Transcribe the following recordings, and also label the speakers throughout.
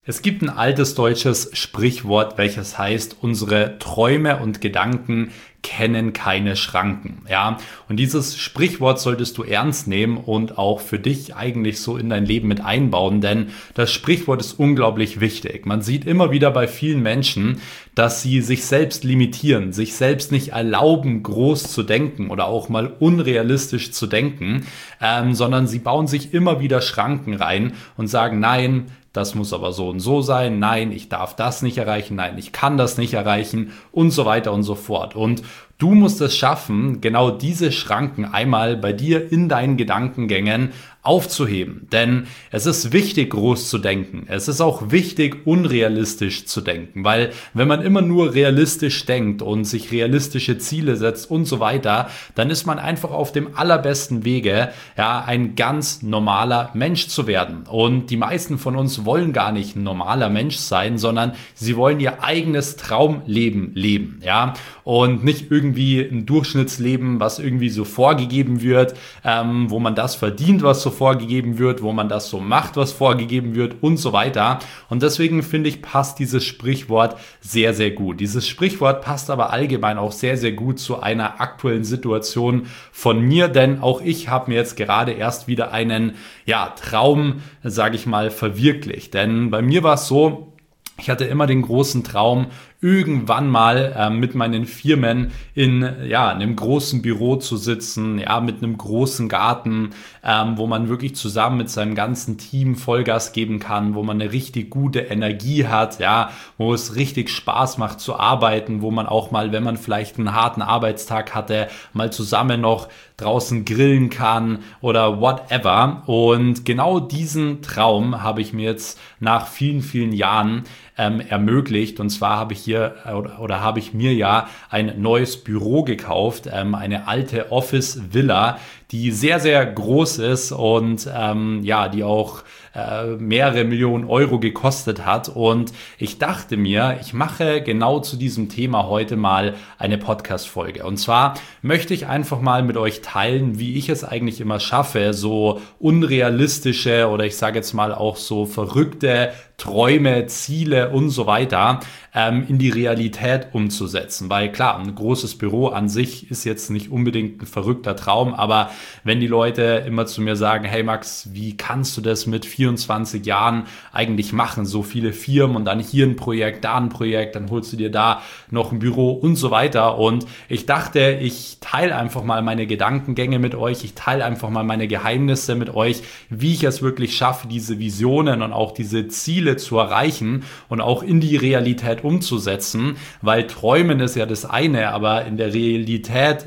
Speaker 1: Es gibt ein altes deutsches Sprichwort, welches heißt, unsere Träume und Gedanken kennen keine Schranken. Ja, und dieses Sprichwort solltest du ernst nehmen und auch für dich eigentlich so in dein Leben mit einbauen, denn das Sprichwort ist unglaublich wichtig. Man sieht immer wieder bei vielen Menschen, dass sie sich selbst limitieren, sich selbst nicht erlauben, groß zu denken oder auch mal unrealistisch zu denken, sondern sie bauen sich immer wieder Schranken rein und sagen, nein, das muss aber so und so sein, nein, ich darf das nicht erreichen, nein, ich kann das nicht erreichen und so weiter und so fort. Und du musst es schaffen, genau diese Schranken einmal bei dir in deinen Gedankengängen aufzuheben. Denn es ist wichtig, groß zu denken. Es ist auch wichtig, unrealistisch zu denken. Weil wenn man immer nur realistisch denkt und sich realistische Ziele setzt und so weiter, dann ist man einfach auf dem allerbesten Wege, ja, ein ganz normaler Mensch zu werden. Und die meisten von uns wollen gar nicht ein normaler Mensch sein, sondern sie wollen ihr eigenes Traumleben leben, ja. Und nicht irgendwie ein Durchschnittsleben, was irgendwie so vorgegeben wird, wo man das verdient, was so vorgegeben wird, wo man das so macht, was vorgegeben wird und so weiter. Und deswegen finde ich, passt dieses Sprichwort sehr, sehr gut. Dieses Sprichwort passt aber allgemein auch sehr, sehr gut zu einer aktuellen Situation von mir, denn auch ich habe mir jetzt gerade erst wieder einen, ja, Traum, sage ich mal, verwirklicht. Denn bei mir war es so, ich hatte immer den großen Traum, irgendwann mal mit meinen Firmen in einem großen Büro zu sitzen, ja, mit einem großen Garten, wo man wirklich zusammen mit seinem ganzen Team Vollgas geben kann, wo man eine richtig gute Energie hat, ja, wo es richtig Spaß macht zu arbeiten, wo man auch mal, wenn man vielleicht einen harten Arbeitstag hatte, mal zusammen noch draußen grillen kann oder whatever. Und genau diesen Traum habe ich mir jetzt nach vielen, vielen Jahren ermöglicht. Und zwar habe ich habe ich mir ja ein neues Büro gekauft, eine alte Office-Villa, die sehr, sehr groß ist und die auch mehrere Millionen Euro gekostet hat. Und ich dachte mir, ich mache genau zu diesem Thema heute mal eine Podcast-Folge. Und zwar möchte ich einfach mal mit euch teilen, wie ich es eigentlich immer schaffe, so unrealistische oder ich sage jetzt mal auch so verrückte Träume, Ziele und so weiter in die Realität umzusetzen. Weil klar, ein großes Büro an sich ist jetzt nicht unbedingt ein verrückter Traum, aber wenn die Leute immer zu mir sagen, hey Max, wie kannst du das mit 24 Jahren eigentlich machen? So viele Firmen und dann hier ein Projekt, da ein Projekt, dann holst du dir da noch ein Büro und so weiter. Und ich dachte, ich teile einfach mal meine Gedankengänge mit euch, ich teile einfach mal meine Geheimnisse mit euch, wie ich es wirklich schaffe, diese Visionen und auch diese Ziele zu erreichen und auch in die Realität umzusetzen, weil Träumen ist ja das eine, aber in der Realität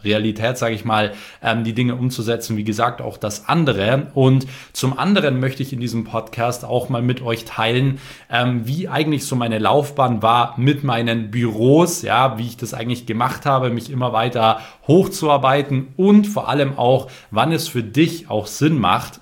Speaker 1: sage ich mal, die Dinge umzusetzen, wie gesagt, auch das andere. Und zum anderen möchte ich in diesem Podcast auch mal mit euch teilen, wie eigentlich so meine Laufbahn war mit meinen Büros, ja, wie ich das eigentlich gemacht habe, mich immer weiter hochzuarbeiten und vor allem auch, wann es für dich auch Sinn macht,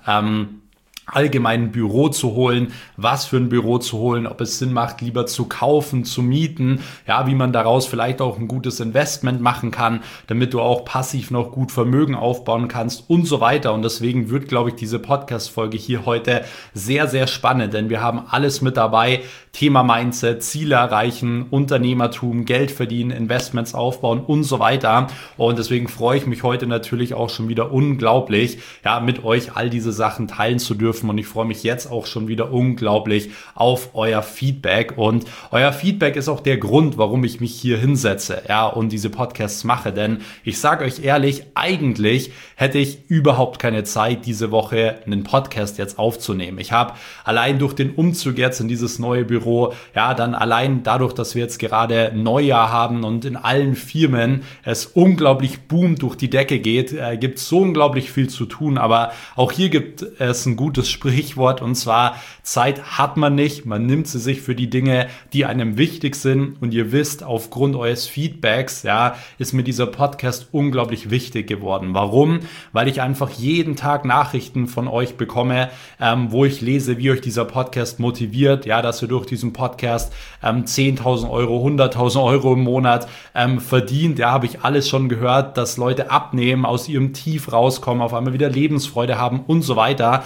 Speaker 1: allgemein ein Büro zu holen, was für ein Büro zu holen, ob es Sinn macht, lieber zu kaufen, zu mieten, ja, wie man daraus vielleicht auch ein gutes Investment machen kann, damit du auch passiv noch gut Vermögen aufbauen kannst und so weiter. Und deswegen wird, glaube ich, diese Podcast-Folge hier heute sehr, sehr spannend, denn wir haben alles mit dabei. Thema Mindset, Ziele erreichen, Unternehmertum, Geld verdienen, Investments aufbauen und so weiter. Und deswegen freue ich mich heute natürlich auch schon wieder unglaublich, ja, mit euch all diese Sachen teilen zu dürfen. Und ich freue mich jetzt auch schon wieder unglaublich auf euer Feedback. Und euer Feedback ist auch der Grund, warum ich mich hier hinsetze, ja, und diese Podcasts mache. Denn ich sage euch ehrlich, eigentlich hätte ich überhaupt keine Zeit, diese Woche einen Podcast jetzt aufzunehmen. Ich habe allein durch den Umzug jetzt in dieses neue Büro, ja, dann allein dadurch, dass wir jetzt gerade Neujahr haben und in allen Firmen es unglaublich boomt, durch die Decke geht, gibt es so unglaublich viel zu tun. Aber auch hier gibt es ein gutes Sprichwort, und zwar: Zeit hat man nicht, man nimmt sie sich für die Dinge, die einem wichtig sind. Und ihr wisst, aufgrund eures Feedbacks, ja, ist mir dieser Podcast unglaublich wichtig geworden. Warum? Weil ich einfach jeden Tag Nachrichten von euch bekomme, wo ich lese, wie euch dieser Podcast motiviert, ja, dass ihr durch diesen Podcast 10.000 Euro, 100.000 Euro im Monat verdient. Ja, habe ich alles schon gehört, dass Leute abnehmen, aus ihrem Tief rauskommen, auf einmal wieder Lebensfreude haben und so weiter. Und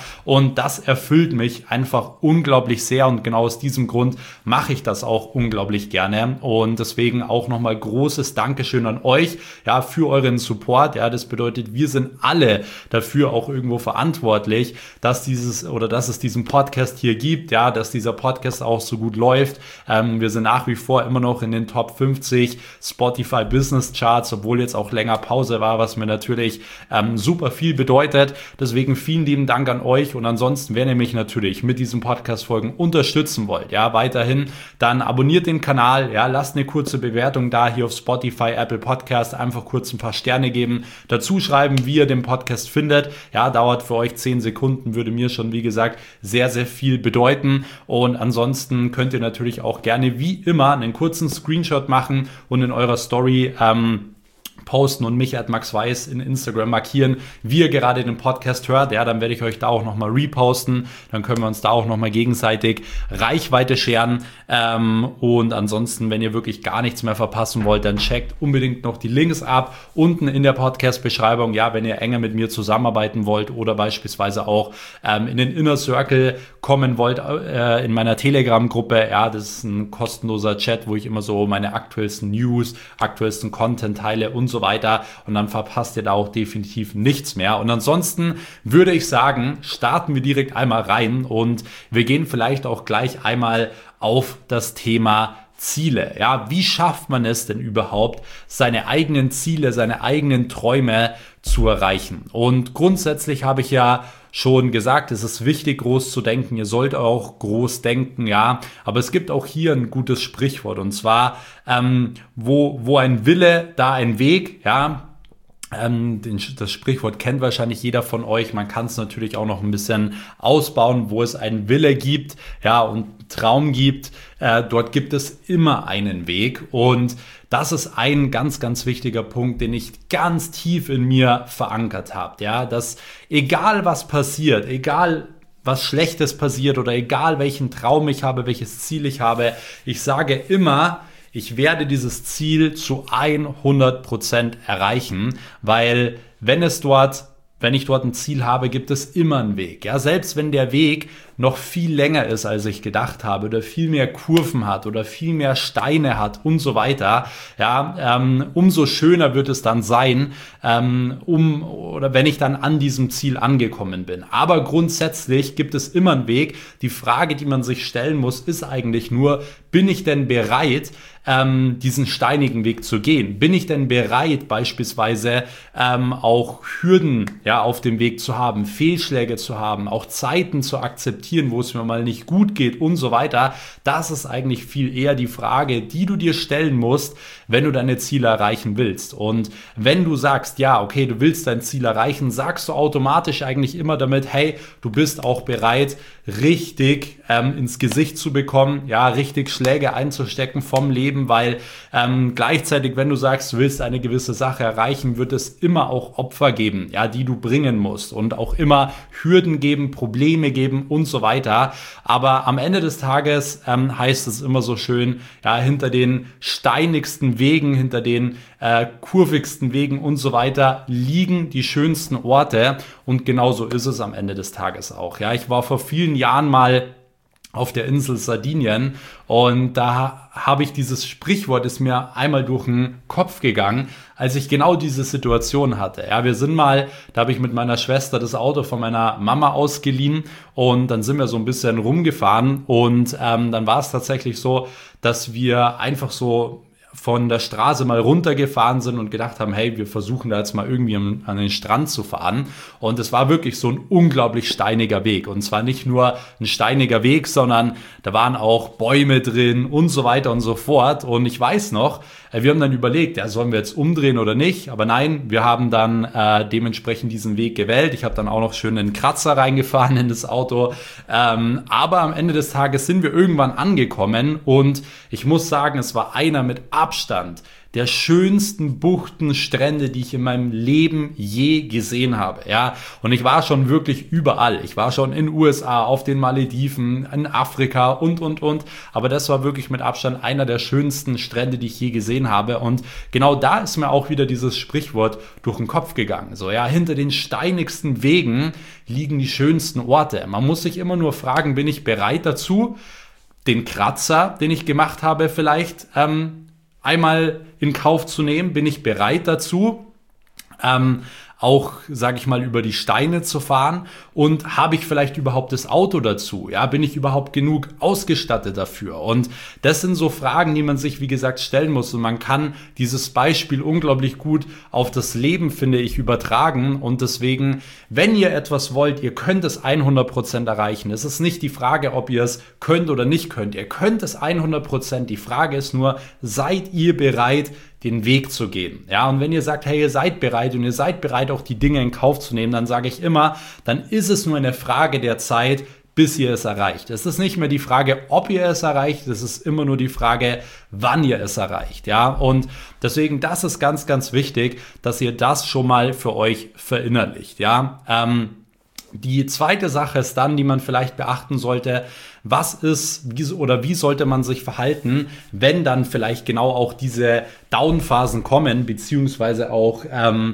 Speaker 1: und das erfüllt mich einfach unglaublich sehr und genau aus diesem Grund mache ich das auch unglaublich gerne und deswegen auch nochmal großes Dankeschön an euch, ja, für euren Support, ja, das bedeutet, wir sind alle dafür auch irgendwo verantwortlich, dass es diesen Podcast hier gibt, ja, dass dieser Podcast auch so gut läuft. Wir sind nach wie vor immer noch in den Top 50 Spotify Business Charts, obwohl jetzt auch länger Pause war, was mir natürlich super viel bedeutet. Deswegen vielen lieben Dank an euch und ansonsten, wenn ihr mich natürlich mit diesen Podcast-Folgen unterstützen wollt, ja, weiterhin, dann abonniert den Kanal, ja, lasst eine kurze Bewertung da hier auf Spotify, Apple Podcast, einfach kurz ein paar Sterne geben, dazu schreiben, wie ihr den Podcast findet, ja, dauert für euch 10 Sekunden, würde mir schon, wie gesagt, sehr, sehr viel bedeuten und ansonsten könnt ihr natürlich auch gerne wie immer einen kurzen Screenshot machen und in eurer Story posten und mich @maxweiss in Instagram markieren, wie ihr gerade den Podcast hört, ja, dann werde ich euch da auch nochmal reposten, dann können wir uns da auch nochmal gegenseitig Reichweite scheren und ansonsten, wenn ihr wirklich gar nichts mehr verpassen wollt, dann checkt unbedingt noch die Links ab, unten in der Podcast-Beschreibung, ja, wenn ihr enger mit mir zusammenarbeiten wollt oder beispielsweise auch in den Inner Circle kommen wollt, in meiner Telegram-Gruppe, ja, das ist ein kostenloser Chat, wo ich immer so meine aktuellsten News, aktuellsten Content teile und so weiter und dann verpasst ihr da auch definitiv nichts mehr. Und ansonsten würde ich sagen, starten wir direkt einmal rein und wir gehen vielleicht auch gleich einmal auf das Thema Ziele. Ja, wie schafft man es denn überhaupt, seine eigenen Ziele, seine eigenen Träume zu erreichen? Und grundsätzlich habe ich ja schon gesagt, es ist wichtig, groß zu denken. Ihr sollt auch groß denken, ja. Aber es gibt auch hier ein gutes Sprichwort und zwar, wo ein Wille, da ein Weg, ja. Das Sprichwort kennt wahrscheinlich jeder von euch. Man kann es natürlich auch noch ein bisschen ausbauen, wo es einen Wille gibt, ja, und Traum gibt. Dort gibt es immer einen Weg und das ist ein ganz, ganz wichtiger Punkt, den ich ganz tief in mir verankert habe, ja, dass egal was passiert, egal was Schlechtes passiert oder egal welchen Traum ich habe, welches Ziel ich habe, ich sage immer, ich werde dieses Ziel zu 100% erreichen, weil wenn ich dort ein Ziel habe, gibt es immer einen Weg. Ja, selbst wenn der Weg noch viel länger ist, als ich gedacht habe, oder viel mehr Kurven hat oder viel mehr Steine hat und so weiter, ja, umso schöner wird es dann sein, oder wenn ich dann an diesem Ziel angekommen bin. Aber grundsätzlich gibt es immer einen Weg. Die Frage, die man sich stellen muss, ist eigentlich nur, bin ich denn bereit, diesen steinigen Weg zu gehen? Bin ich denn bereit, beispielsweise auch Hürden, ja, auf dem Weg zu haben, Fehlschläge zu haben, auch Zeiten zu akzeptieren, wo es mir mal nicht gut geht und so weiter? Das ist eigentlich viel eher die Frage, die du dir stellen musst, wenn du deine Ziele erreichen willst. Und wenn du sagst, ja, okay, du willst dein Ziel erreichen, sagst du automatisch eigentlich immer damit, hey, du bist auch bereit, richtig ins Gesicht zu bekommen, ja, richtig Schläge einzustecken vom Leben, weil gleichzeitig, wenn du sagst, du willst eine gewisse Sache erreichen, wird es immer auch Opfer geben, ja, die du bringen musst und auch immer Hürden geben, Probleme geben und so weiter. Aber am Ende des Tages heißt es immer so schön, ja, hinter den steinigsten Wegen, hinter den kurvigsten Wegen und so weiter liegen die schönsten Orte und genauso ist es am Ende des Tages auch. Ja, ich war vor vielen Jahren mal auf der Insel Sardinien und da habe ich dieses Sprichwort, ist mir einmal durch den Kopf gegangen, als ich genau diese Situation hatte. Ja, da habe ich mit meiner Schwester das Auto von meiner Mama ausgeliehen und dann sind wir so ein bisschen rumgefahren und dann war es tatsächlich so, dass wir einfach so von der Straße mal runtergefahren sind und gedacht haben, hey, wir versuchen da jetzt mal irgendwie an den Strand zu fahren. Und es war wirklich so ein unglaublich steiniger Weg. Und zwar nicht nur ein steiniger Weg, sondern da waren auch Bäume drin und so weiter und so fort. Und ich weiß noch, wir haben dann überlegt, ja, sollen wir jetzt umdrehen oder nicht? Aber nein, wir haben dann dementsprechend diesen Weg gewählt. Ich habe dann auch noch schön einen Kratzer reingefahren in das Auto. Aber am Ende des Tages sind wir irgendwann angekommen und ich muss sagen, es war einer mit Abstand der schönsten Buchten, Strände, die ich in meinem Leben je gesehen habe. Ja, und ich war schon wirklich überall. Ich war schon in den USA, auf den Malediven, in Afrika und. Aber das war wirklich mit Abstand einer der schönsten Strände, die ich je gesehen habe. Und genau da ist mir auch wieder dieses Sprichwort durch den Kopf gegangen. So, ja, hinter den steinigsten Wegen liegen die schönsten Orte. Man muss sich immer nur fragen, bin ich bereit dazu, den Kratzer, den ich gemacht habe, vielleicht einmal in Kauf zu nehmen? Bin ich bereit dazu, auch, sage ich mal, über die Steine zu fahren? Und habe ich vielleicht überhaupt das Auto dazu? Ja, bin ich überhaupt genug ausgestattet dafür? Und das sind so Fragen, die man sich, wie gesagt, stellen muss. Und man kann dieses Beispiel unglaublich gut auf das Leben, finde ich, übertragen. Und deswegen, wenn ihr etwas wollt, ihr könnt es 100% erreichen. Es ist nicht die Frage, ob ihr es könnt oder nicht könnt. Ihr könnt es 100%. Die Frage ist nur, seid ihr bereit, den Weg zu gehen? Ja, und wenn ihr sagt, hey, ihr seid bereit und ihr seid bereit, auch die Dinge in Kauf zu nehmen, dann sage ich immer, dann ist es nur eine Frage der Zeit, bis ihr es erreicht. Es ist nicht mehr die Frage, ob ihr es erreicht, es ist immer nur die Frage, wann ihr es erreicht. Ja, und deswegen, das ist ganz, ganz wichtig, dass ihr das schon mal für euch verinnerlicht. Ja, die zweite Sache ist dann, die man vielleicht beachten sollte, wie sollte man sich verhalten, wenn dann vielleicht genau auch diese Down-Phasen kommen, beziehungsweise auch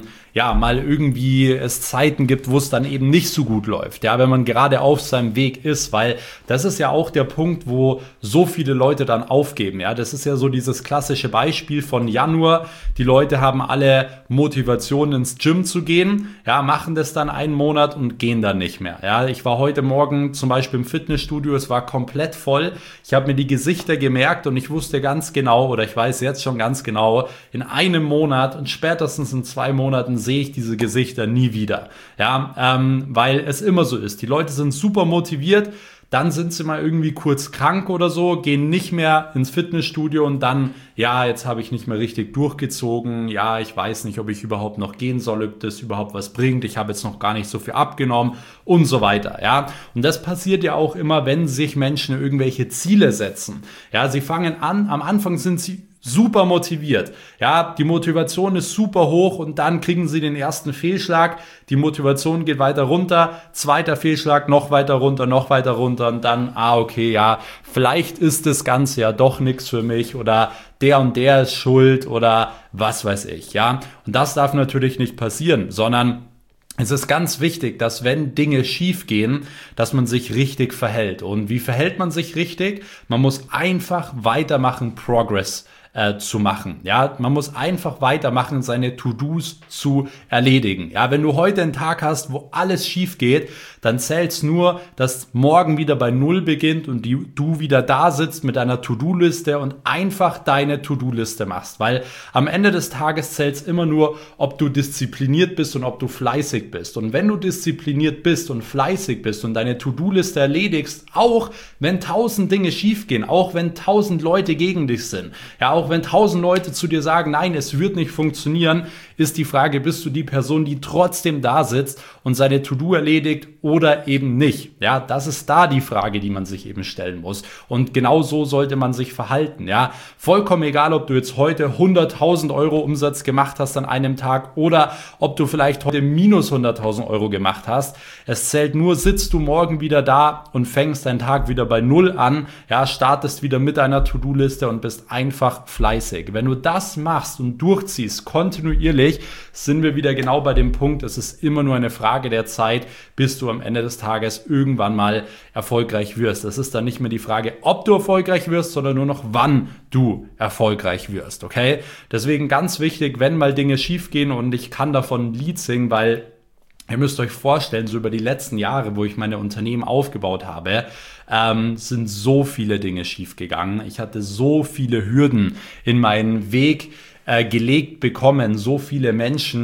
Speaker 1: mal irgendwie es Zeiten gibt, wo es dann eben nicht so gut läuft, ja, wenn man gerade auf seinem Weg ist, weil das ist ja auch der Punkt, wo so viele Leute dann aufgeben, ja, das ist ja so dieses klassische Beispiel von Januar, die Leute haben alle Motivation ins Gym zu gehen, ja, machen das dann einen Monat und gehen dann nicht mehr, ja, ich war heute Morgen zum Beispiel im Fitnessstudio, es war komplett voll, ich habe mir die Gesichter gemerkt und ich wusste ganz genau, oder ich weiß jetzt schon ganz genau, in einem Monat und spätestens in 2 Monaten sehe ich diese Gesichter nie wieder. Ja, weil es immer so ist. Die Leute sind super motiviert, dann sind sie mal irgendwie kurz krank oder so, gehen nicht mehr ins Fitnessstudio und dann, ja, jetzt habe ich nicht mehr richtig durchgezogen, ja, ich weiß nicht, ob ich überhaupt noch gehen soll, ob das überhaupt was bringt, ich habe jetzt noch gar nicht so viel abgenommen und so weiter, ja. Und das passiert ja auch immer, wenn sich Menschen irgendwelche Ziele setzen. Ja, sie fangen an, am Anfang sind sie super motiviert. Ja, die Motivation ist super hoch und dann kriegen sie den ersten Fehlschlag. Die Motivation geht weiter runter. Zweiter Fehlschlag, noch weiter runter und dann, okay, ja, vielleicht ist das Ganze ja doch nichts für mich oder der und der ist schuld oder was weiß ich, ja. Und das darf natürlich nicht passieren, sondern es ist ganz wichtig, dass wenn Dinge schief gehen, dass man sich richtig verhält. Und wie verhält man sich richtig? Man muss einfach weitermachen, Progress zu machen. Ja, man muss einfach weitermachen, seine To-Dos zu erledigen. Ja, wenn du heute einen Tag hast, wo alles schief geht, dann zählt's nur, dass morgen wieder bei Null beginnt und du wieder da sitzt mit deiner To-Do-Liste und einfach deine To-Do-Liste machst. Weil am Ende des Tages zählt's immer nur, ob du diszipliniert bist und ob du fleißig bist. Und wenn du diszipliniert bist und fleißig bist und deine To-Do-Liste erledigst, auch wenn 1000 Dinge schief gehen, auch wenn 1000 Leute gegen dich sind, ja, auch wenn 1000 Leute zu dir sagen, nein, es wird nicht funktionieren, ist die Frage, bist du die Person, die trotzdem da sitzt und seine To-Do erledigt oder eben nicht? Ja, das ist da die Frage, die man sich eben stellen muss. Und genau so sollte man sich verhalten. Ja, vollkommen egal, ob du jetzt heute 100.000 Euro Umsatz gemacht hast an einem Tag oder ob du vielleicht heute minus 100.000 Euro gemacht hast. Es zählt nur, sitzt du morgen wieder da und fängst deinen Tag wieder bei Null an, ja, startest wieder mit deiner To-Do-Liste und bist einfach fleißig. Wenn du das machst und durchziehst, kontinuierlich, sind wir wieder genau bei dem Punkt, es ist immer nur eine Frage der Zeit, bis du am Ende des Tages irgendwann mal erfolgreich wirst. Es ist dann nicht mehr die Frage, ob du erfolgreich wirst, sondern nur noch, wann du erfolgreich wirst, okay? Deswegen ganz wichtig, wenn mal Dinge schief gehen und ich kann davon ein Lied singen, weil ihr müsst euch vorstellen, so über die letzten Jahre, wo ich meine Unternehmen aufgebaut habe, sind so viele Dinge schiefgegangen. Ich hatte so viele Hürden in meinen Weg gelegt bekommen, so viele Menschen,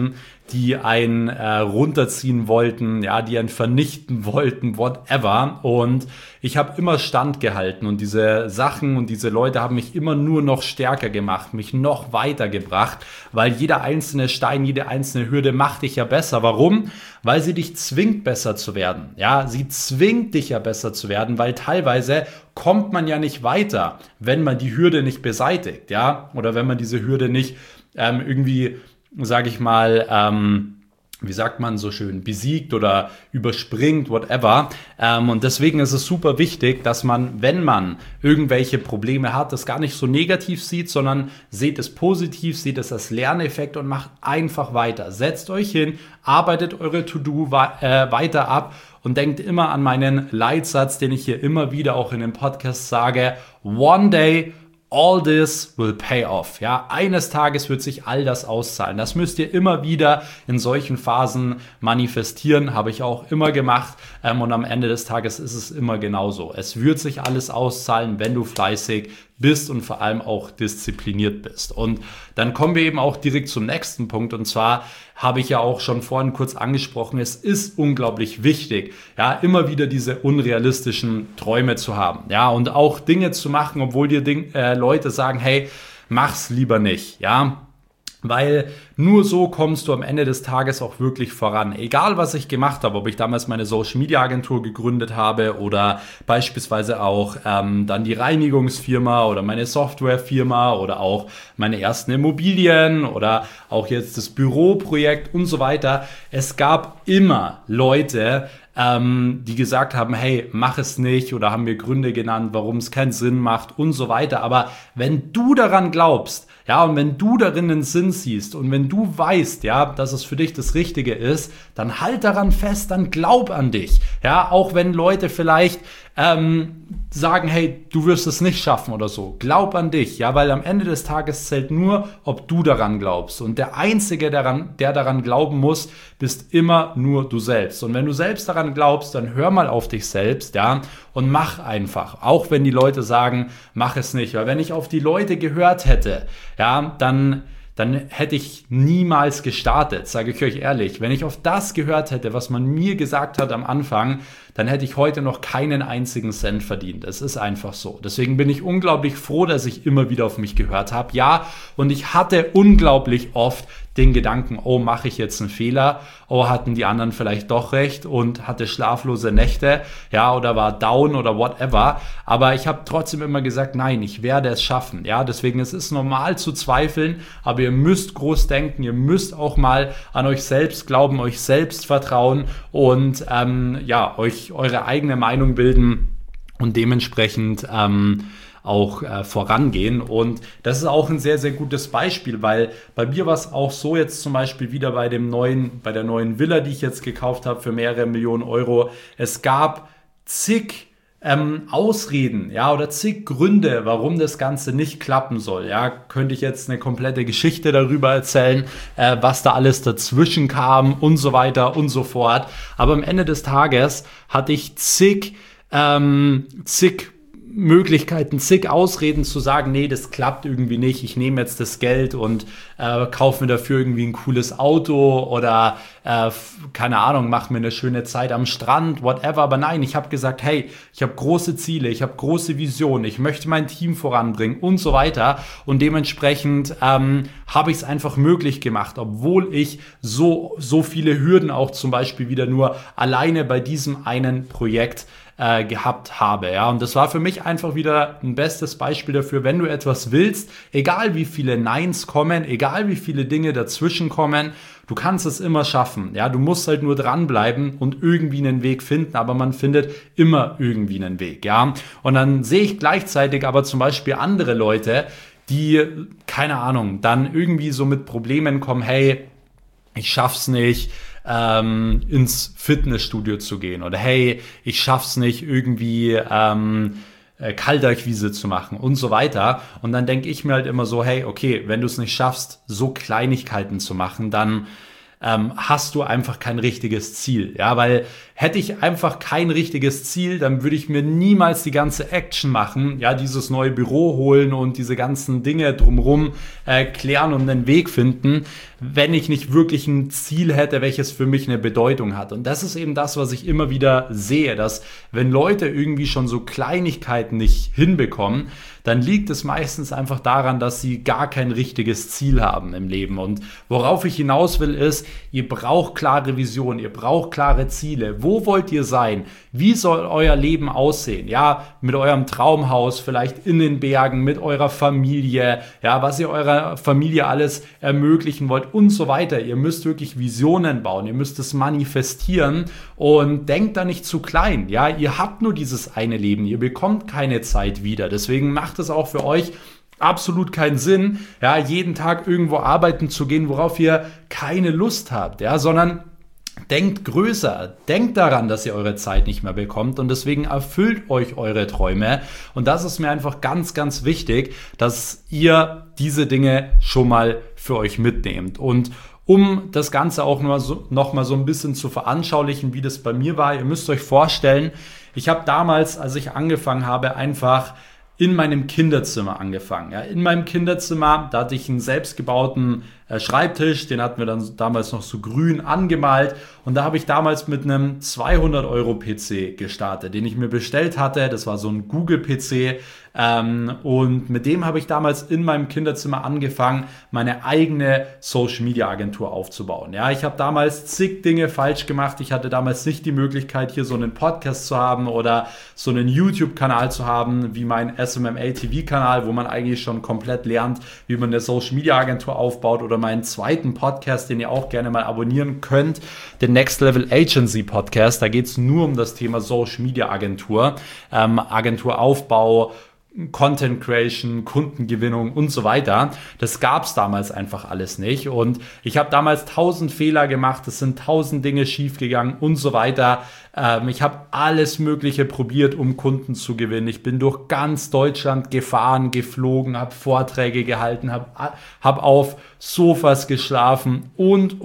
Speaker 1: die einen runterziehen wollten, ja, die einen vernichten wollten, whatever. Und ich habe immer standgehalten und diese Sachen und diese Leute haben mich immer nur noch stärker gemacht, mich noch weitergebracht, weil jeder einzelne Stein, jede einzelne Hürde macht dich ja besser. Warum? Weil sie dich zwingt, besser zu werden. Ja, sie zwingt dich ja besser zu werden, weil teilweise kommt man ja nicht weiter, wenn man die Hürde nicht beseitigt, ja, oder wenn man diese Hürde nicht irgendwie, sage ich mal, wie sagt man so schön, besiegt oder überspringt, whatever. Und deswegen ist es super wichtig, dass man, wenn man irgendwelche Probleme hat, das gar nicht so negativ sieht, sondern seht es positiv, seht es als Lerneffekt und macht einfach weiter. Setzt euch hin, arbeitet eure To-Do weiter ab und denkt immer an meinen Leitsatz, den ich hier immer wieder auch in dem Podcast sage: One day all this will pay off. Ja, eines Tages wird sich all das auszahlen. Das müsst ihr immer wieder in solchen Phasen manifestieren, habe ich auch immer gemacht. Und am Ende des Tages ist es immer genauso. Es wird sich alles auszahlen, wenn du fleißig bist und vor allem auch diszipliniert bist. Und dann kommen wir eben auch direkt zum nächsten Punkt. Und zwar habe ich ja auch schon vorhin kurz angesprochen, es ist unglaublich wichtig, ja, immer wieder diese unrealistischen Träume zu haben, ja, und auch Dinge zu machen, obwohl dir Leute sagen, hey, mach's lieber nicht, ja. Weil nur so kommst du am Ende des Tages auch wirklich voran. Egal, was ich gemacht habe, ob ich damals meine Social-Media-Agentur gegründet habe oder beispielsweise auch dann die Reinigungsfirma oder meine Softwarefirma oder auch meine ersten Immobilien oder auch jetzt das Büroprojekt und so weiter. Es gab immer Leute, die gesagt haben, hey, mach es nicht, oder haben mir Gründe genannt, warum es keinen Sinn macht und so weiter. Aber wenn du daran glaubst, ja, und wenn du darin einen Sinn siehst und wenn du weißt, ja, dass es für dich das Richtige ist, dann halt daran fest, dann glaub an dich. Ja, auch wenn Leute vielleicht sagen, hey, du wirst es nicht schaffen oder so. Glaub an dich, ja, weil am Ende des Tages zählt nur, ob du daran glaubst. Und der Einzige, der daran glauben muss, bist immer nur du selbst. Und wenn du selbst daran glaubst, dann hör mal auf dich selbst, ja, und mach einfach. Auch wenn die Leute sagen, mach es nicht. Weil wenn ich auf die Leute gehört hätte, ja, dann hätte ich niemals gestartet, sage ich euch ehrlich. Wenn ich auf das gehört hätte, was man mir gesagt hat am Anfang, dann hätte ich heute noch keinen einzigen Cent verdient. Es ist einfach so. Deswegen bin ich unglaublich froh, dass ich immer wieder auf mich gehört habe. Ja, und ich hatte unglaublich oft den Gedanken, oh, mache ich jetzt einen Fehler? Oh, hatten die anderen vielleicht doch recht und hatte schlaflose Nächte, ja, oder war down oder whatever. Aber ich habe trotzdem immer gesagt, nein, ich werde es schaffen. Ja, deswegen es ist normal zu zweifeln, aber ihr müsst groß denken, ihr müsst auch mal an euch selbst glauben, euch selbst vertrauen und ja, euch eure eigene Meinung bilden und dementsprechend auch vorangehen. Und das ist auch ein sehr, sehr gutes Beispiel, weil bei mir war es auch so jetzt zum Beispiel wieder bei der neuen Villa, die ich jetzt gekauft habe für mehrere Millionen Euro. Es gab zig Ausreden, ja, oder zig Gründe, warum das Ganze nicht klappen soll. Ja, könnte ich jetzt eine komplette Geschichte darüber erzählen, was da alles dazwischen kam und so weiter und so fort. Aber am Ende des Tages hatte ich zig Möglichkeiten, zig Ausreden zu sagen, nee, das klappt irgendwie nicht, ich nehme jetzt das Geld und kaufe mir dafür irgendwie ein cooles Auto oder keine Ahnung, mache mir eine schöne Zeit am Strand, whatever. Aber nein, ich habe gesagt, hey, ich habe große Ziele, ich habe große Visionen, ich möchte mein Team voranbringen und so weiter. Und dementsprechend habe ich es einfach möglich gemacht, obwohl ich so viele Hürden auch zum Beispiel wieder nur alleine bei diesem einen Projekt gehabt habe, ja, und das war für mich einfach wieder ein bestes Beispiel dafür, wenn du etwas willst, egal wie viele Neins kommen, egal wie viele Dinge dazwischen kommen, du kannst es immer schaffen, ja, du musst halt nur dranbleiben und irgendwie einen Weg finden, aber man findet immer irgendwie einen Weg, ja, und dann sehe ich gleichzeitig aber zum Beispiel andere Leute, die, keine Ahnung, dann irgendwie so mit Problemen kommen, hey, ich schaff's nicht, ins Fitnessstudio zu gehen oder hey, ich schaff's nicht irgendwie Kaltakquise zu machen und so weiter. Und dann denke ich mir halt immer so, hey, okay, wenn du es nicht schaffst, so Kleinigkeiten zu machen, dann hast du einfach kein richtiges Ziel. Ja, weil hätte ich einfach kein richtiges Ziel, dann würde ich mir niemals die ganze Action machen, ja, dieses neue Büro holen und diese ganzen Dinge drumherum klären und einen Weg finden, wenn ich nicht wirklich ein Ziel hätte, welches für mich eine Bedeutung hat. Und das ist eben das, was ich immer wieder sehe, dass wenn Leute irgendwie schon so Kleinigkeiten nicht hinbekommen, dann liegt es meistens einfach daran, dass sie gar kein richtiges Ziel haben im Leben. Und worauf ich hinaus will, ist, ihr braucht klare Visionen, ihr braucht klare Ziele. Wo wollt ihr sein? Wie soll euer Leben aussehen? Ja, mit eurem Traumhaus, vielleicht in den Bergen, mit eurer Familie, ja, was ihr eurer Familie alles ermöglichen wollt und so weiter. Ihr müsst wirklich Visionen bauen, ihr müsst es manifestieren und denkt da nicht zu klein. Ja, ihr habt nur dieses eine Leben, ihr bekommt keine Zeit wieder. Deswegen macht es auch für euch absolut keinen Sinn, ja, jeden Tag irgendwo arbeiten zu gehen, worauf ihr keine Lust habt, ja, sondern denkt größer, denkt daran, dass ihr eure Zeit nicht mehr bekommt und deswegen erfüllt euch eure Träume und das ist mir einfach ganz, ganz wichtig, dass ihr diese Dinge schon mal für euch mitnehmt und um das Ganze auch noch mal so ein bisschen zu veranschaulichen, wie das bei mir war, ihr müsst euch vorstellen, ich habe damals, als ich angefangen habe, einfach in meinem Kinderzimmer angefangen. Ja, in meinem Kinderzimmer, da hatte ich einen selbstgebauten Schreibtisch, den hatten wir dann damals noch so grün angemalt und da habe ich damals mit einem 200-Euro-PC gestartet, den ich mir bestellt hatte. Das war so ein Google-PC und mit dem habe ich damals in meinem Kinderzimmer angefangen, meine eigene Social-Media-Agentur aufzubauen. Ja, ich habe damals zig Dinge falsch gemacht. Ich hatte damals nicht die Möglichkeit, hier so einen Podcast zu haben oder so einen YouTube-Kanal zu haben, wie mein SMMA-TV-Kanal, wo man eigentlich schon komplett lernt, wie man eine Social-Media-Agentur aufbaut oder meinen zweiten Podcast, den ihr auch gerne mal abonnieren könnt, den Next Level Agency Podcast. Da geht es nur um das Thema Social Media Agentur, Agenturaufbau, Content Creation, Kundengewinnung und so weiter. Das gab es damals einfach alles nicht und ich habe damals 1000 Fehler gemacht, es sind 1000 Dinge schiefgegangen und so weiter. Ich habe alles Mögliche probiert, um Kunden zu gewinnen. Ich bin durch ganz Deutschland gefahren, geflogen, habe Vorträge gehalten, hab auf Sofas geschlafen und,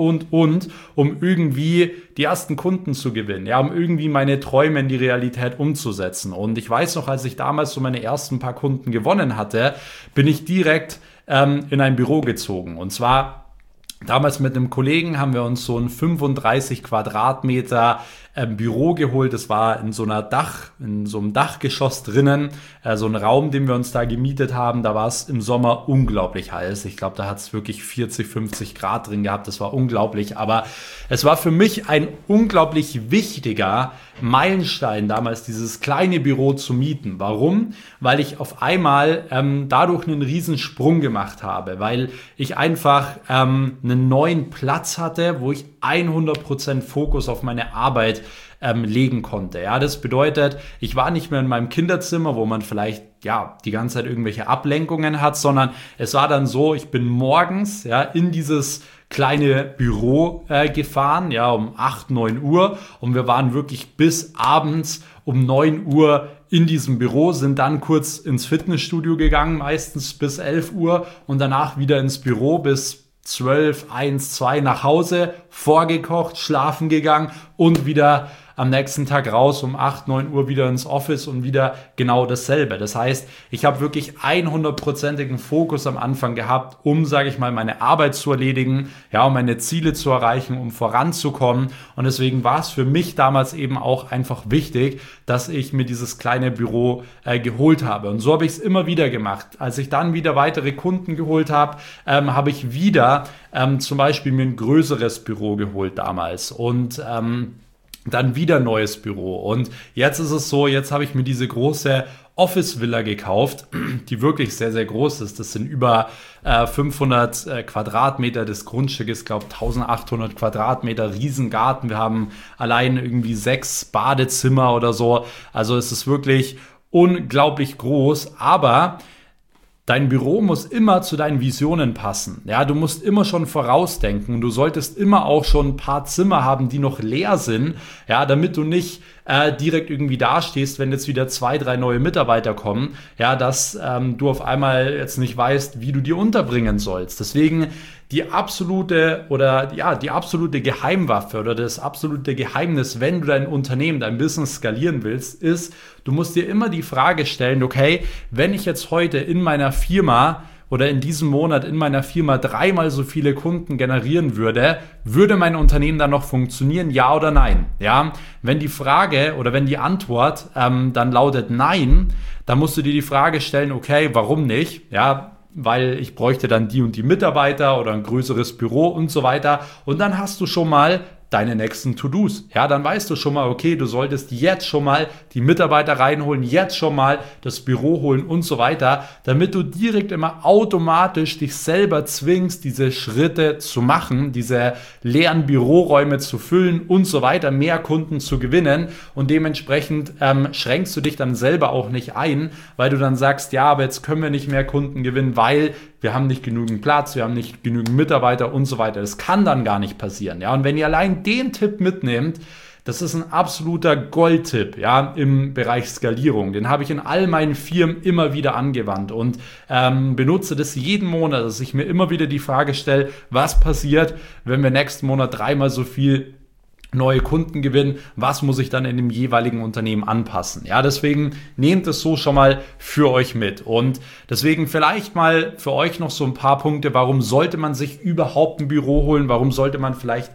Speaker 1: um irgendwie die ersten Kunden zu gewinnen, ja, um irgendwie meine Träume in die Realität umzusetzen. Und ich weiß noch, als ich damals so meine ersten paar Kunden gewonnen hatte, bin ich direkt in ein Büro gezogen. Und zwar damals mit einem Kollegen haben wir uns so ein 35 Quadratmeter Büro geholt. Das war in so einem Dachgeschoss drinnen, so ein Raum, den wir uns da gemietet haben. Da war es im Sommer unglaublich heiß. Ich glaube, da hat es wirklich 40, 50 Grad drin gehabt. Das war unglaublich. Aber es war für mich ein unglaublich wichtiger Meilenstein, damals dieses kleine Büro zu mieten. Warum? Weil ich auf einmal dadurch einen riesen Sprung gemacht habe, weil ich einfach einen neuen Platz hatte, wo ich 100% Fokus auf meine Arbeit legen konnte. Ja, das bedeutet, ich war nicht mehr in meinem Kinderzimmer, wo man vielleicht ja die ganze Zeit irgendwelche Ablenkungen hat, sondern es war dann so, ich bin morgens ja in dieses kleine Büro gefahren, ja, um 8, 9 Uhr und wir waren wirklich bis abends um 9 Uhr in diesem Büro, sind dann kurz ins Fitnessstudio gegangen, meistens bis 11 Uhr und danach wieder ins Büro bis 12, 1, 2 nach Hause, vorgekocht, schlafen gegangen und wieder am nächsten Tag raus um 8, 9 Uhr wieder ins Office und wieder genau dasselbe. Das heißt, ich habe wirklich 100%igen Fokus am Anfang gehabt, um, sage ich mal, meine Arbeit zu erledigen, ja, um meine Ziele zu erreichen, um voranzukommen. Und deswegen war es für mich damals eben auch einfach wichtig, dass ich mir dieses kleine Büro geholt habe. Und so habe ich es immer wieder gemacht. Als ich dann wieder weitere Kunden geholt habe, habe ich wieder zum Beispiel mir ein größeres Büro geholt damals und dann wieder neues Büro. Und jetzt ist es so, jetzt habe ich mir diese große Office-Villa gekauft, die wirklich sehr, sehr groß ist. Das sind über 500 Quadratmeter. Das Grundstück ist, glaube ich, 1800 Quadratmeter, Riesengarten. Wir haben allein irgendwie 6 Badezimmer oder so. Also es ist wirklich unglaublich groß, aber dein Büro muss immer zu deinen Visionen passen. Ja, du musst immer schon vorausdenken. Du solltest immer auch schon ein paar Zimmer haben, die noch leer sind, ja, damit du nicht direkt irgendwie dastehst, wenn jetzt wieder 2, 3 neue Mitarbeiter kommen, ja, dass du auf einmal jetzt nicht weißt, wie du die unterbringen sollst. Deswegen die absolute Geheimwaffe oder das absolute Geheimnis, wenn du dein Unternehmen, dein Business skalieren willst, ist, du musst dir immer die Frage stellen, okay, wenn ich jetzt heute in meiner Firma oder in diesem Monat in meiner Firma 3-mal so viele Kunden generieren würde mein Unternehmen dann noch funktionieren, ja oder nein? Ja, wenn die Frage oder wenn die Antwort dann lautet nein, dann musst du dir die Frage stellen, okay, warum nicht? Ja, weil ich bräuchte dann die und die Mitarbeiter oder ein größeres Büro und so weiter. Und dann hast du schon mal deine nächsten To-Dos. Ja, dann weißt du schon mal, okay, du solltest jetzt schon mal die Mitarbeiter reinholen, jetzt schon mal das Büro holen und so weiter, damit du direkt immer automatisch dich selber zwingst, diese Schritte zu machen, diese leeren Büroräume zu füllen und so weiter, mehr Kunden zu gewinnen und dementsprechend schränkst du dich dann selber auch nicht ein, weil du dann sagst, ja, aber jetzt können wir nicht mehr Kunden gewinnen, weil wir haben nicht genügend Platz, wir haben nicht genügend Mitarbeiter und so weiter. Das kann dann gar nicht passieren. Ja? Und wenn ihr allein den Tipp mitnehmt, das ist ein absoluter Goldtipp, ja, im Bereich Skalierung. Den habe ich in all meinen Firmen immer wieder angewandt und benutze das jeden Monat, dass ich mir immer wieder die Frage stelle, was passiert, wenn wir nächsten Monat 3-mal so viel neue Kunden gewinnen, was muss ich dann in dem jeweiligen Unternehmen anpassen. Ja, deswegen nehmt es so schon mal für euch mit. Und deswegen vielleicht mal für euch noch so ein paar Punkte, warum sollte man sich überhaupt ein Büro holen, warum sollte man vielleicht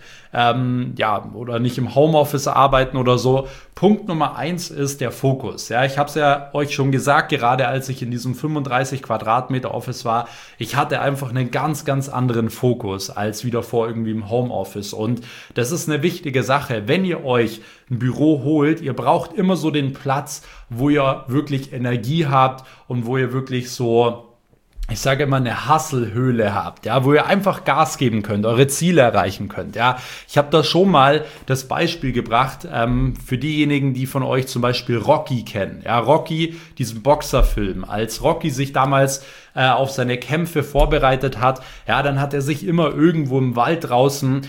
Speaker 1: oder nicht im Homeoffice arbeiten oder so. Punkt Nummer 1 ist der Fokus. Ja, ich habe es ja euch schon gesagt, gerade als ich in diesem 35 Quadratmeter Office war, ich hatte einfach einen ganz, ganz anderen Fokus als wieder vor irgendwie im Homeoffice. Und das ist eine wichtige Sache. Wenn ihr euch ein Büro holt, ihr braucht immer so den Platz, wo ihr wirklich Energie habt und wo ihr wirklich so, ich sage immer, eine Hustle-Höhle habt, ja, wo ihr einfach Gas geben könnt, eure Ziele erreichen könnt, ja. Ich habe da schon mal das Beispiel gebracht für diejenigen, die von euch zum Beispiel Rocky kennen. Ja, Rocky, diesen Boxerfilm. Als Rocky sich damals auf seine Kämpfe vorbereitet hat, ja, dann hat er sich immer irgendwo im Wald draußen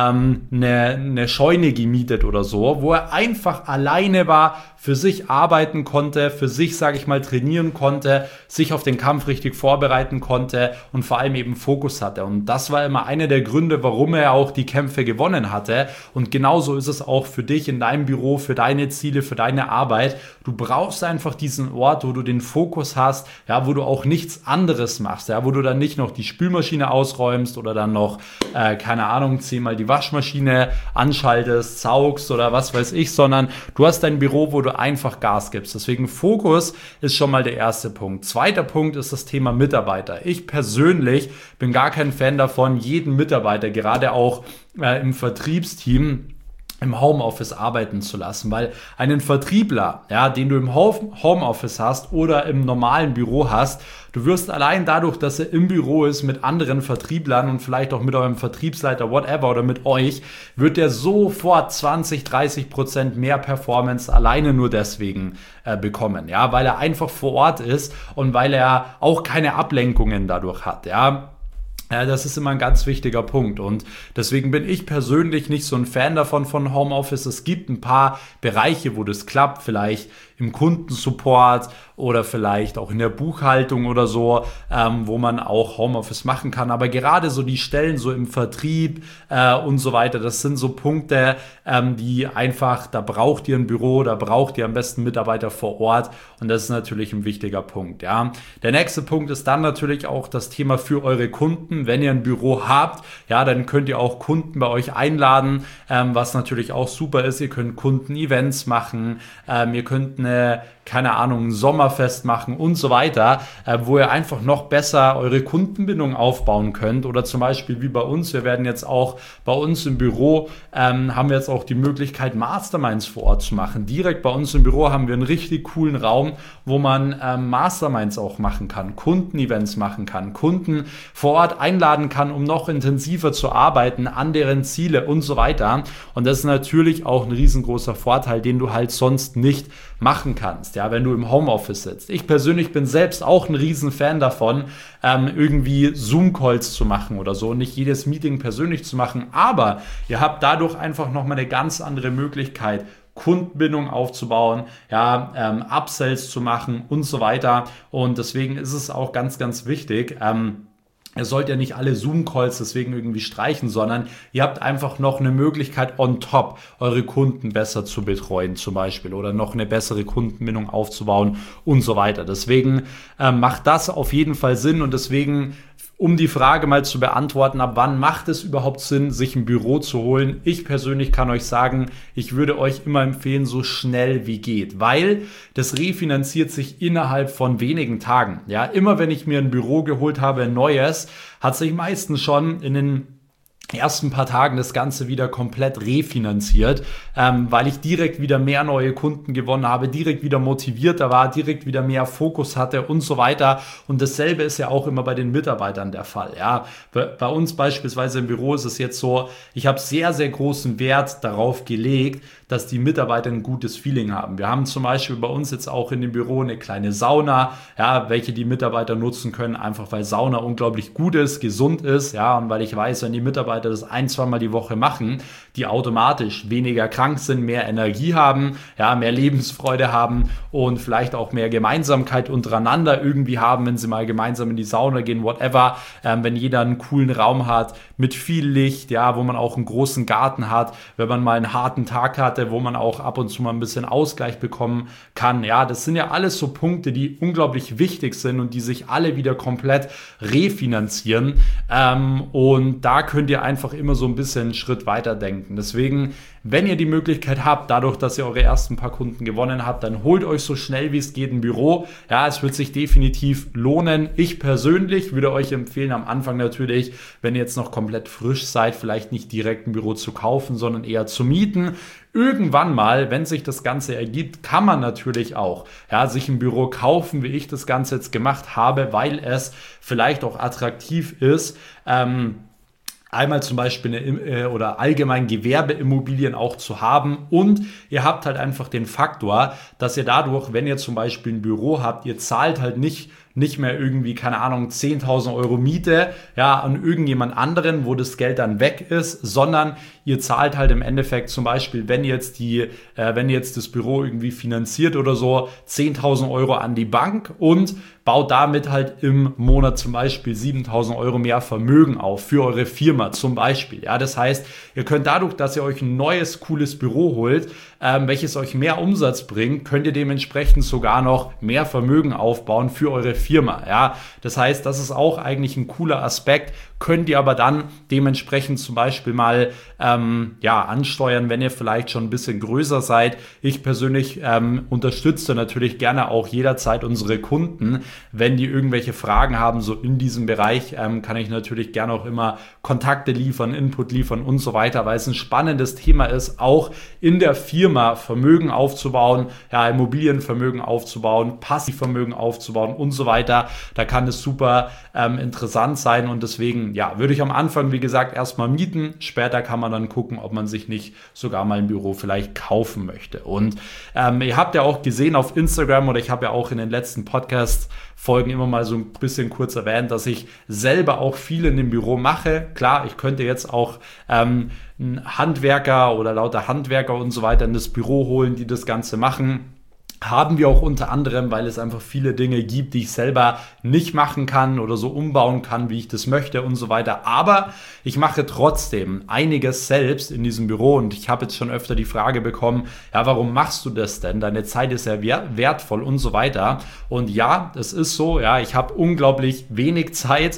Speaker 1: eine Scheune gemietet oder so, wo er einfach alleine war, für sich arbeiten konnte, für sich, sage ich mal, trainieren konnte, sich auf den Kampf richtig vorbereiten konnte und vor allem eben Fokus hatte. Und das war immer einer der Gründe, warum er auch die Kämpfe gewonnen hatte. Und genauso ist es auch für dich in deinem Büro, für deine Ziele, für deine Arbeit. Du brauchst einfach diesen Ort, wo du den Fokus hast, ja, wo du auch nichts anderes machst, ja, wo du dann nicht noch die Spülmaschine ausräumst oder dann noch, keine Ahnung, 10-mal die Waschmaschine anschaltest, saugst oder was weiß ich, sondern du hast dein Büro, wo du einfach Gas gibst. Deswegen Fokus ist schon mal der erste Punkt. Zweiter Punkt ist das Thema Mitarbeiter. Ich persönlich bin gar kein Fan davon, jeden Mitarbeiter, gerade auch im Vertriebsteam, im Homeoffice arbeiten zu lassen, weil einen Vertriebler, ja, den du im Homeoffice hast oder im normalen Büro hast, du wirst allein dadurch, dass er im Büro ist mit anderen Vertrieblern und vielleicht auch mit eurem Vertriebsleiter, whatever, oder mit euch, wird der sofort 20-30% mehr Performance alleine nur deswegen bekommen, ja, weil er einfach vor Ort ist und weil er auch keine Ablenkungen dadurch hat, ja. Ja, das ist immer ein ganz wichtiger Punkt und deswegen bin ich persönlich nicht so ein Fan davon von Homeoffice. Es gibt ein paar Bereiche, wo das klappt, vielleicht im Kundensupport oder vielleicht auch in der Buchhaltung oder so, wo man auch Homeoffice machen kann. Aber gerade so die Stellen so im Vertrieb und so weiter, das sind so Punkte, die einfach, da braucht ihr ein Büro, da braucht ihr am besten Mitarbeiter vor Ort und das ist natürlich ein wichtiger Punkt. Ja. Der nächste Punkt ist dann natürlich auch das Thema für eure Kunden. Wenn ihr ein Büro habt, ja, dann könnt ihr auch Kunden bei euch einladen, was natürlich auch super ist. Ihr könnt Kunden-Events machen, ihr könnt keine Ahnung, ein Sommerfest machen und so weiter, wo ihr einfach noch besser eure Kundenbindung aufbauen könnt oder zum Beispiel wie bei uns, wir werden jetzt auch bei uns im Büro, haben wir jetzt auch die Möglichkeit Masterminds vor Ort zu machen. Direkt bei uns im Büro haben wir einen richtig coolen Raum, wo man Masterminds auch machen kann, Kundenevents machen kann, Kunden vor Ort einladen kann, um noch intensiver zu arbeiten an deren Ziele und so weiter und das ist natürlich auch ein riesengroßer Vorteil, den du halt sonst nicht machen kannst, ja, wenn du im Homeoffice sitzt. Ich persönlich bin selbst auch ein Riesenfan davon, irgendwie Zoom-Calls zu machen oder so, nicht jedes Meeting persönlich zu machen, aber ihr habt dadurch einfach nochmal eine ganz andere Möglichkeit, Kundenbindung aufzubauen, ja, Upsells zu machen und so weiter und deswegen ist es auch ganz, ganz wichtig, Ihr sollt ja nicht alle Zoom-Calls deswegen irgendwie streichen, sondern ihr habt einfach noch eine Möglichkeit on top, eure Kunden besser zu betreuen zum Beispiel oder noch eine bessere Kundenbindung aufzubauen und so weiter. Deswegen macht das auf jeden Fall Sinn und deswegen, um die Frage mal zu beantworten, ab wann macht es überhaupt Sinn, sich ein Büro zu holen? Ich persönlich kann euch sagen, ich würde euch immer empfehlen, so schnell wie geht, weil das refinanziert sich innerhalb von wenigen Tagen. Ja, immer wenn ich mir ein Büro geholt habe, ein neues, hat sich meistens schon in den ersten paar Tagen das Ganze wieder komplett refinanziert, weil ich direkt wieder mehr neue Kunden gewonnen habe, direkt wieder motivierter war, direkt wieder mehr Fokus hatte und so weiter. Und dasselbe ist ja auch immer bei den Mitarbeitern der Fall. Ja, bei uns beispielsweise im Büro ist es jetzt so, ich habe sehr, sehr großen Wert darauf gelegt, dass die Mitarbeiter ein gutes Feeling haben. Wir haben zum Beispiel bei uns jetzt auch in dem Büro eine kleine Sauna, ja, welche die Mitarbeiter nutzen können, einfach weil Sauna unglaublich gut ist, gesund ist, ja, und weil ich weiß, wenn die Mitarbeiter das 1-2 Mal die Woche machen, die automatisch weniger krank sind, mehr Energie haben, ja, mehr Lebensfreude haben und vielleicht auch mehr Gemeinsamkeit untereinander irgendwie haben, wenn sie mal gemeinsam in die Sauna gehen, whatever, wenn jeder einen coolen Raum hat mit viel Licht, ja, wo man auch einen großen Garten hat, wenn man mal einen harten Tag hatte, wo man auch ab und zu mal ein bisschen Ausgleich bekommen kann. Ja, das sind ja alles so Punkte, die unglaublich wichtig sind und die sich alle wieder komplett refinanzieren. Und da könnt ihr einfach immer so ein bisschen einen Schritt weiter denken. Deswegen, wenn ihr die Möglichkeit habt, dadurch, dass ihr eure ersten paar Kunden gewonnen habt, dann holt euch so schnell wie es geht ein Büro. Ja, es wird sich definitiv lohnen. Ich persönlich würde euch empfehlen, am Anfang natürlich, wenn ihr jetzt noch komplett frisch seid, vielleicht nicht direkt ein Büro zu kaufen, sondern eher zu mieten. Irgendwann mal, wenn sich das Ganze ergibt, kann man natürlich auch sich ein Büro kaufen, wie ich das Ganze jetzt gemacht habe, weil es vielleicht auch attraktiv ist, einmal zum Beispiel oder allgemein Gewerbeimmobilien auch zu haben und ihr habt halt einfach den Faktor, dass ihr dadurch, wenn ihr zum Beispiel ein Büro habt, ihr zahlt halt nicht mehr irgendwie, keine Ahnung, 10.000 Euro Miete, ja, an irgendjemand anderen, wo das Geld dann weg ist, sondern ihr zahlt halt im Endeffekt zum Beispiel, wenn ihr jetzt das Büro irgendwie finanziert oder so, 10.000 Euro an die Bank und baut damit halt im Monat zum Beispiel 7.000 Euro mehr Vermögen auf für eure Firma zum Beispiel. Ja, das heißt, ihr könnt dadurch, dass ihr euch ein neues, cooles Büro holt, welches euch mehr Umsatz bringt, könnt ihr dementsprechend sogar noch mehr Vermögen aufbauen für eure Firma. Ja, das heißt, das ist auch eigentlich ein cooler Aspekt, könnt ihr aber dann dementsprechend zum Beispiel mal ansteuern, wenn ihr vielleicht schon ein bisschen größer seid. Ich persönlich unterstütze natürlich gerne auch jederzeit unsere Kunden, wenn die irgendwelche Fragen haben, so in diesem Bereich, kann ich natürlich gerne auch immer Kontakte liefern, Input liefern und so weiter, weil es ein spannendes Thema ist, auch in der Firma Vermögen aufzubauen, ja, Immobilienvermögen aufzubauen, Passivvermögen aufzubauen und so weiter. Da kann es super interessant sein und deswegen, ja, würde ich am Anfang, wie gesagt, erstmal mieten. Später kann man dann gucken, ob man sich nicht sogar mal ein Büro vielleicht kaufen möchte. Und ihr habt ja auch gesehen auf Instagram oder ich habe ja auch in den letzten Podcast-Folgen immer mal so ein bisschen kurz erwähnt, dass ich selber auch viel in dem Büro mache. Klar, ich könnte jetzt auch einen Handwerker oder lauter Handwerker und so weiter in das Büro holen, die das Ganze machen. Haben wir auch unter anderem, weil es einfach viele Dinge gibt, die ich selber nicht machen kann oder so umbauen kann, wie ich das möchte und so weiter. Aber ich mache trotzdem einiges selbst in diesem Büro und ich habe jetzt schon öfter die Frage bekommen, ja, warum machst du das denn? Deine Zeit ist ja wertvoll und so weiter. Und ja, das ist so, ja, ich habe unglaublich wenig Zeit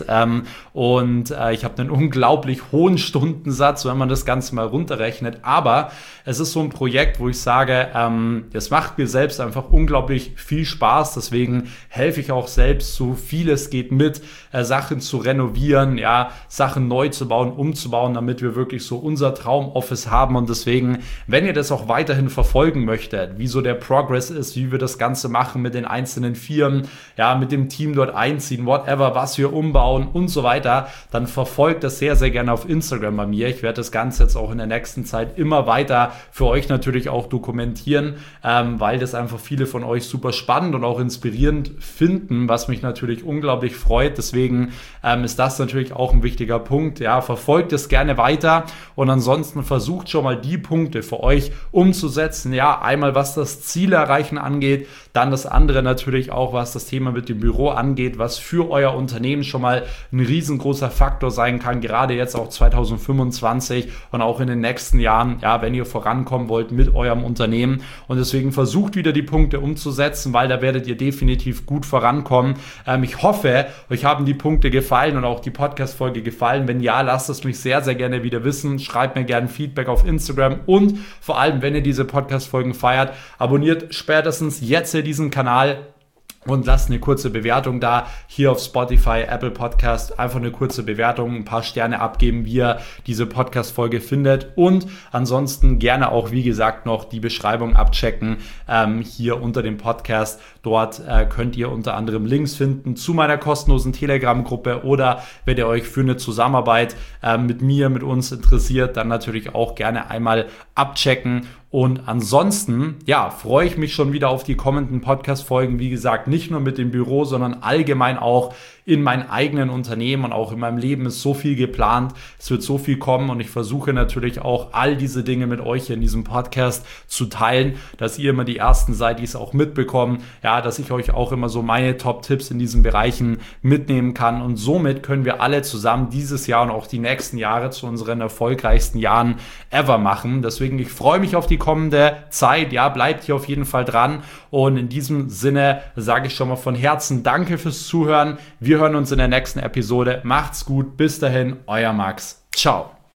Speaker 1: und ich habe einen unglaublich hohen Stundensatz, wenn man das Ganze mal runterrechnet. Aber es ist so ein Projekt, wo ich sage, es macht mir selbst einfach unglaublich viel Spaß, deswegen helfe ich auch selbst, so viel es geht mit, Sachen zu renovieren, ja, Sachen neu zu bauen, umzubauen, damit wir wirklich so unser Traumoffice haben und deswegen, wenn ihr das auch weiterhin verfolgen möchtet, wie so der Progress ist, wie wir das Ganze machen mit den einzelnen Firmen, ja, mit dem Team dort einziehen, whatever, was wir umbauen und so weiter, dann verfolgt das sehr, sehr gerne auf Instagram bei mir. Ich werde das Ganze jetzt auch in der nächsten Zeit immer weiter für euch natürlich auch dokumentieren, weil das einfach einfach viele von euch super spannend und auch inspirierend finden, was mich natürlich unglaublich freut. Deswegen ist das natürlich auch ein wichtiger Punkt. Ja, verfolgt es gerne weiter und ansonsten versucht schon mal die Punkte für euch umzusetzen. Ja, einmal was das Ziel erreichen angeht, dann das andere natürlich auch, was das Thema mit dem Büro angeht, was für euer Unternehmen schon mal ein riesengroßer Faktor sein kann, gerade jetzt auch 2025 und auch in den nächsten Jahren, ja, wenn ihr vorankommen wollt mit eurem Unternehmen. Und deswegen versucht wieder die Punkte umzusetzen, weil da werdet ihr definitiv gut vorankommen. Ich hoffe, euch haben die Punkte gefallen und auch die Podcast-Folge gefallen. Wenn ja, lasst es mich sehr, sehr gerne wieder wissen. Schreibt mir gerne Feedback auf Instagram und vor allem, wenn ihr diese Podcast-Folgen feiert, abonniert spätestens jetzt hier diesen Kanal und lasst eine kurze Bewertung da, hier auf Spotify, Apple Podcast, einfach eine kurze Bewertung, ein paar Sterne abgeben, wie ihr diese Podcast-Folge findet und ansonsten gerne auch, wie gesagt, noch die Beschreibung abchecken, hier unter dem Podcast. Dort könnt ihr unter anderem Links finden zu meiner kostenlosen Telegram-Gruppe oder wenn ihr euch für eine Zusammenarbeit mit mir, mit uns interessiert, dann natürlich auch gerne einmal abchecken. Und ansonsten, ja, freue ich mich schon wieder auf die kommenden Podcast-Folgen. Wie gesagt, nicht nur mit dem Büro, sondern allgemein auch in meinem eigenen Unternehmen und auch in meinem Leben ist so viel geplant. Es wird so viel kommen und ich versuche natürlich auch all diese Dinge mit euch hier in diesem Podcast zu teilen, dass ihr immer die Ersten seid, die es auch mitbekommen. Ja, dass ich euch auch immer so meine Top-Tipps in diesen Bereichen mitnehmen kann und somit können wir alle zusammen dieses Jahr und auch die nächsten Jahre zu unseren erfolgreichsten Jahren ever machen. Deswegen, ich freue mich auf die kommende Zeit. Ja, bleibt hier auf jeden Fall dran und in diesem Sinne sage ich schon mal von Herzen Danke fürs Zuhören. Wir hören uns in der nächsten Episode. Macht's gut. Bis dahin, euer Max. Ciao.